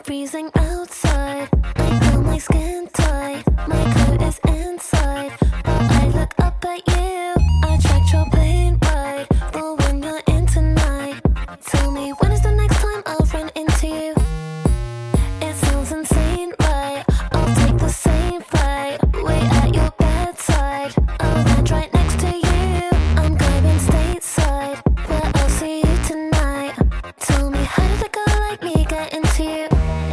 freezing outside. I feel my skin tight. My coat is inside. But I look up at you. I tracked your plane ride. The one you're in tonight. Tell me, when is the next time I'll run into you? It sounds insane, right? I'll take the same flight. Wait at your bedside. I'll land right next to you. I'm going stateside. Where I'll see you tonight. Tell me, how did a girl like me get into you?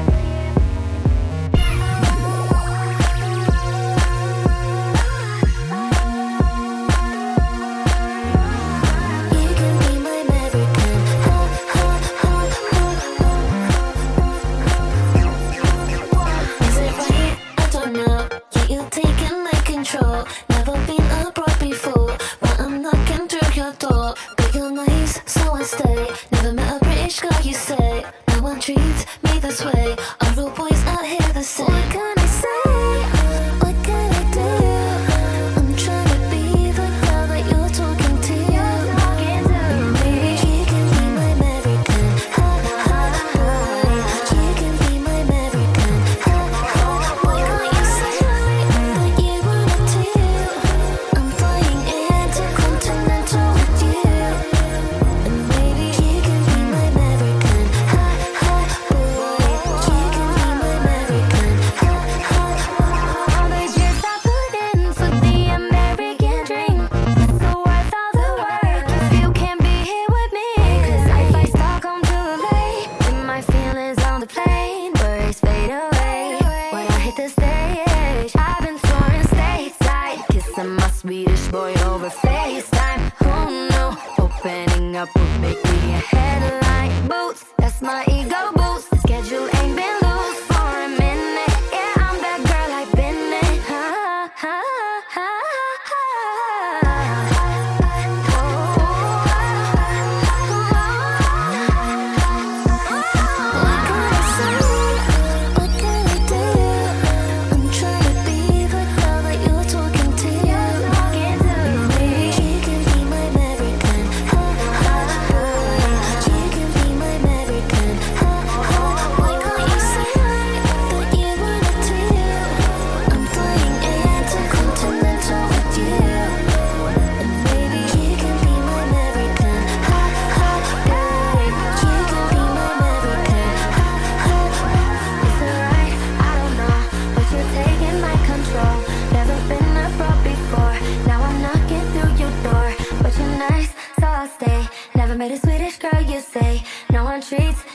You can be my American. Ha, ha, ha, ha. Is it right? I don't know. Yeah, you're taking my control. Never been abroad before, but I'm knocking through your door. But you're nice, so I stay. Never met a British girl, you say. No one treats me this way. Are all boys out here the same? What can I say? What can I do? I'm trying to be the girl that you're talking to. Maybe you can be my American. Ha, ha, ha. You can be my American. Ha, ha. Why can't you say that you wanted to? I'm flying intercontinental with you. And maybe you can be my American. Ha, ha, boy. You can be my American. Ha, ha. All the years I put in for the American dream, so worth all the work if you can't be here with me. 'Cause if I start home too late, then my feelings on the plane, worries fade away. When I hit the stage, I've been touring stateside, kissing my Swedish boy over FaceTime. Who knew opening up would make me a headline? Boots, that's my ego boost. Schedule ain't been loose for a minute. Yeah, I'm that girl I've been in. Ha, ha, ha, ha. What can I say? What can I do? I'm trying to be the girl that you're talking to. Maybe you can be my American. Ha, ha, boy. You can be my American. Ha, ha. Why can't you say that you wanted to? I'm flying intercontinental with you. And maybe you can be my American. Ha, ha, boy. You can be my American. Ha, ha. Is it right? I don't know, but you're taking my control. Never been abroad before, now I'm knocking through your door. But you're nice, so I'll stay. Never met a Swedish girl, you say. No one treats